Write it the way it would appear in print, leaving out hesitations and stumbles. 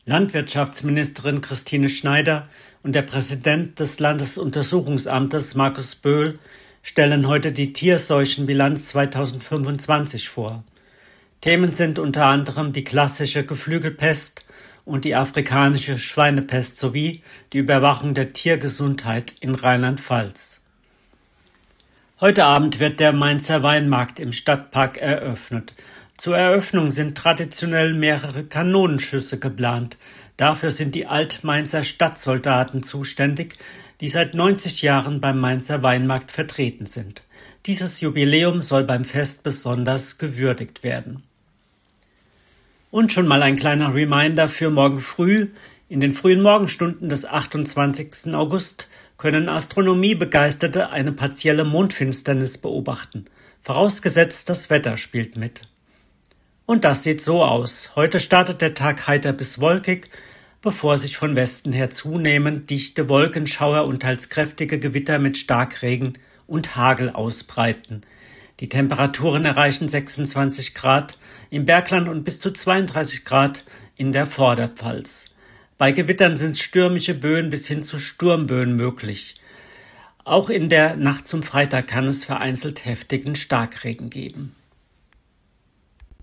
Landwirtschaftsministerin Christine Schneider und der Präsident des Landesuntersuchungsamtes Markus Böhl stellen heute die Tierseuchenbilanz 2025 vor. Themen sind unter anderem die klassische Geflügelpest und die afrikanische Schweinepest sowie die Überwachung der Tiergesundheit in Rheinland-Pfalz. Heute Abend wird der Mainzer Weinmarkt im Stadtpark eröffnet. Zur Eröffnung sind traditionell mehrere Kanonenschüsse geplant. Dafür sind die Alt-Mainzer Stadtsoldaten zuständig, die seit 90 Jahren beim Mainzer Weinmarkt vertreten sind. Dieses Jubiläum soll beim Fest besonders gewürdigt werden. Und schon mal ein kleiner Reminder für morgen früh. In den frühen Morgenstunden des 28. August können Astronomiebegeisterte eine partielle Mondfinsternis beobachten. Vorausgesetzt, das Wetter spielt mit. Und das sieht so aus. Heute startet der Tag heiter bis wolkig, bevor sich von Westen her zunehmend dichte Wolkenschauer und teils kräftige Gewitter mit Starkregen und Hagel ausbreiten. Die Temperaturen erreichen 26 Grad im Bergland und bis zu 32 Grad in der Vorderpfalz. Bei Gewittern sind stürmische Böen bis hin zu Sturmböen möglich. Auch in der Nacht zum Freitag kann es vereinzelt heftigen Starkregen geben.